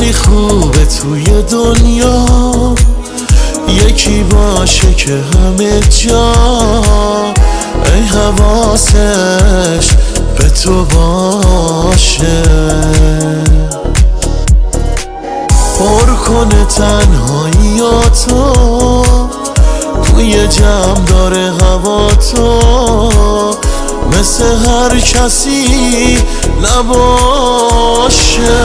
خیلی خوبه توی دنیا یکی باشه که همه جا ای حواسش به تو باشه، پر کنه تنهاییاتو توی جمع داره هواتو، مثل هر کسی نباشه.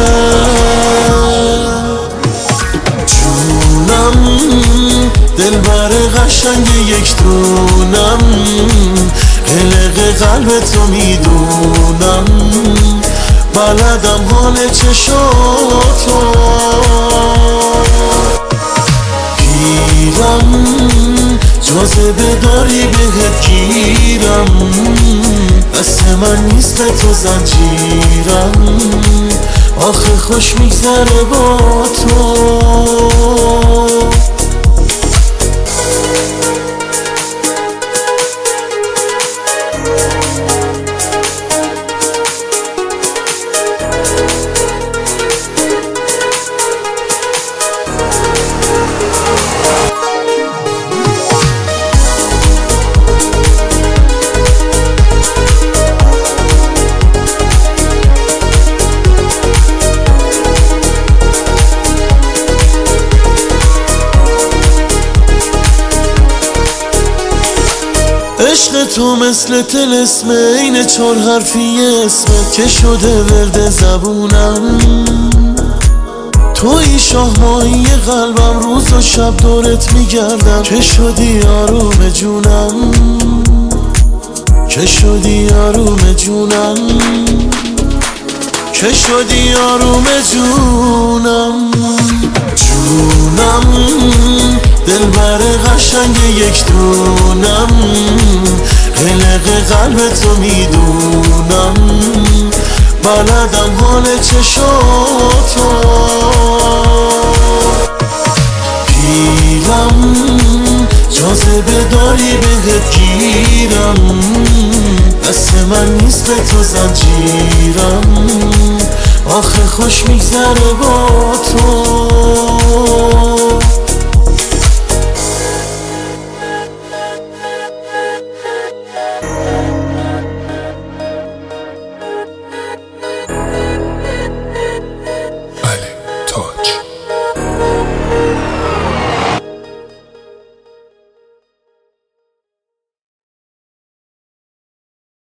جونم دلبر قشنگ یک دونم، قلق قلب تو میدونم، بلدم حال چشاتو، گیرم جاذبه داری بهت گیرم، دست من نیست به تو زنجیرم، آخه خوش میگذره با تو. عشق تو مثل طلسم این 4 حرفی اسمت که شده ورد زبونم، توی شاه ماهی قلبم، روز و شب دورت میگردم، که شدی آروم جونم، که شدی آروم جونم، که شدی آروم جونم. جونم دلبر قشنگ یک دونم، قلق قلب تو میدونم، بلدم حال چشاتو، پیرم جاذبه داری بهت گیرم، دست من نیست به تو زنجیرم، آخه خوش میگذره با تو. Ali Touch.